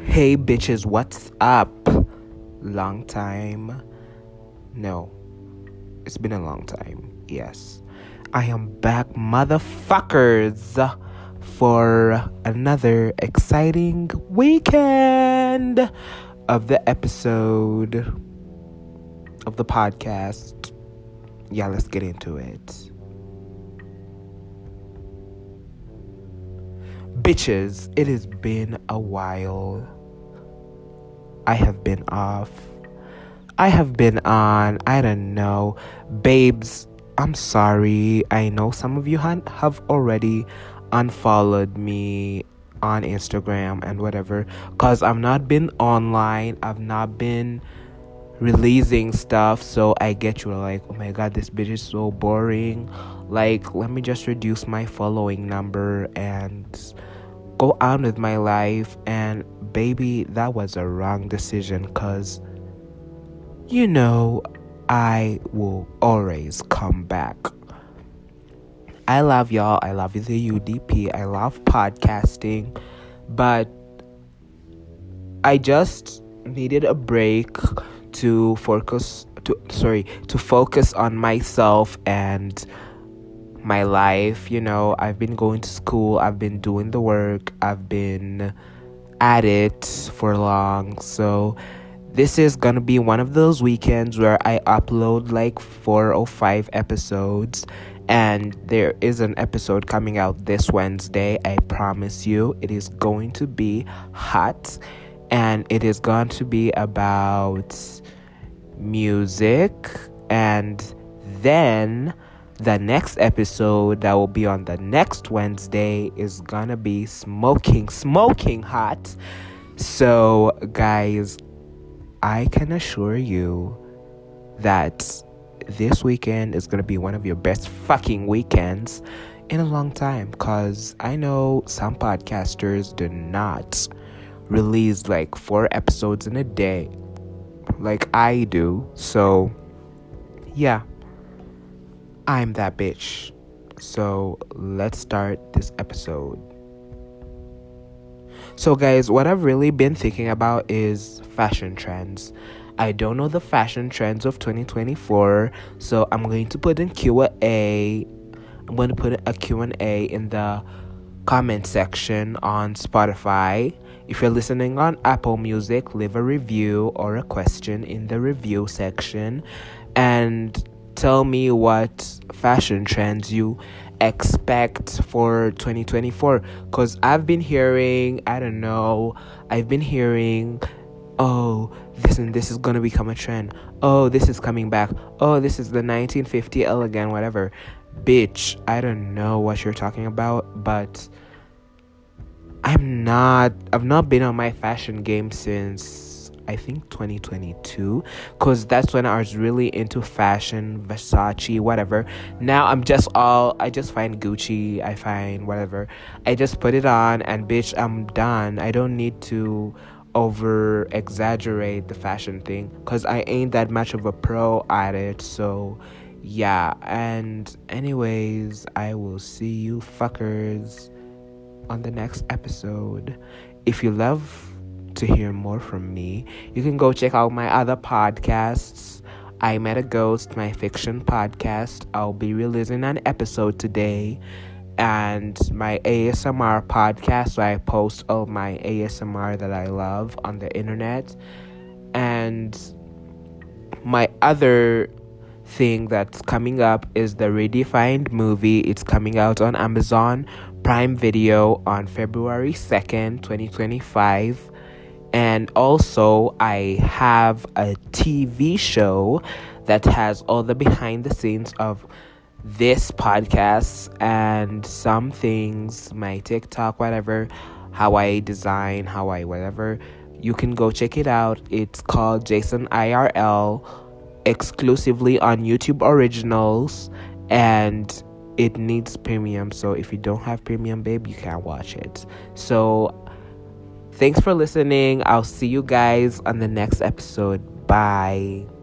Hey bitches, what's up? Long time. No, it's been a long time. Yes. I am back, motherfuckers, for another exciting weekend of the episode of the podcast. Yeah, let's get into it. Bitches, it has been a while. I have been off. I have been on, I don't know. Babes, I'm sorry. I know some of you have already unfollowed me on Instagram and whatever, because I've not been online. I've not been releasing stuff, so I get you like, oh my god, this bitch is so boring. Like, let me just reduce my following number and go on with my life. And baby, that was a wrong decision, because I will always come back. I love y'all. I love the UDP. I love podcasting, but I just needed a break to focus on myself and my life. I've been going to school, I've been doing the work, I've been at it for long. So this is gonna be one of those weekends where I upload like 4 or 5 episodes, and there is an episode coming out this Wednesday. I promise you, it is going to be hot, and it is going to be about music. And then the next episode that will be on the next Wednesday is gonna be smoking hot. So guys, I can assure you that this weekend is gonna be one of your best fucking weekends in a long time, because I know some podcasters do not release like 4 episodes in a day like I do. So yeah, I'm that bitch. So let's start this episode. So guys, what I've really been thinking about is fashion trends. I don't know the fashion trends of 2024, so I'm going to put in Q&A. I'm going to put a Q&A in the comment section on Spotify. If you're listening on Apple Music, leave a review or a question in the review section and tell me what fashion trends you expect for 2024, because I've been hearing, oh, this and this is gonna become a trend, oh, this is coming back, oh, this is the 1950 elegant whatever. Bitch, I don't know what you're talking about, but I've not been on my fashion game since I think 2022, because that's when I was really into fashion, Versace, whatever. Now I just find Gucci, I find whatever, I just put it on, and bitch, I'm done. I don't need to over exaggerate the fashion thing, because I ain't that much of a pro at it. So yeah, and anyways, I will see you fuckers on the next episode. If you love to hear more from me, you can go check out my other podcasts. I Met a Ghost, my fiction podcast. I'll be releasing an episode today. And my ASMR podcast, where I post all my ASMR that I love on the internet. And my other thing that's coming up is the Redefined movie. It's coming out on Amazon Prime Video on February 2nd, 2025. And also, I have a TV show that has all the behind the scenes of this podcast and some things, my TikTok, whatever, how I design, how I whatever. You can go check it out. It's called Jason IRL, exclusively on YouTube Originals, and it needs premium. So if you don't have premium, babe, you can't watch it. So thanks for listening. I'll see you guys on the next episode. Bye.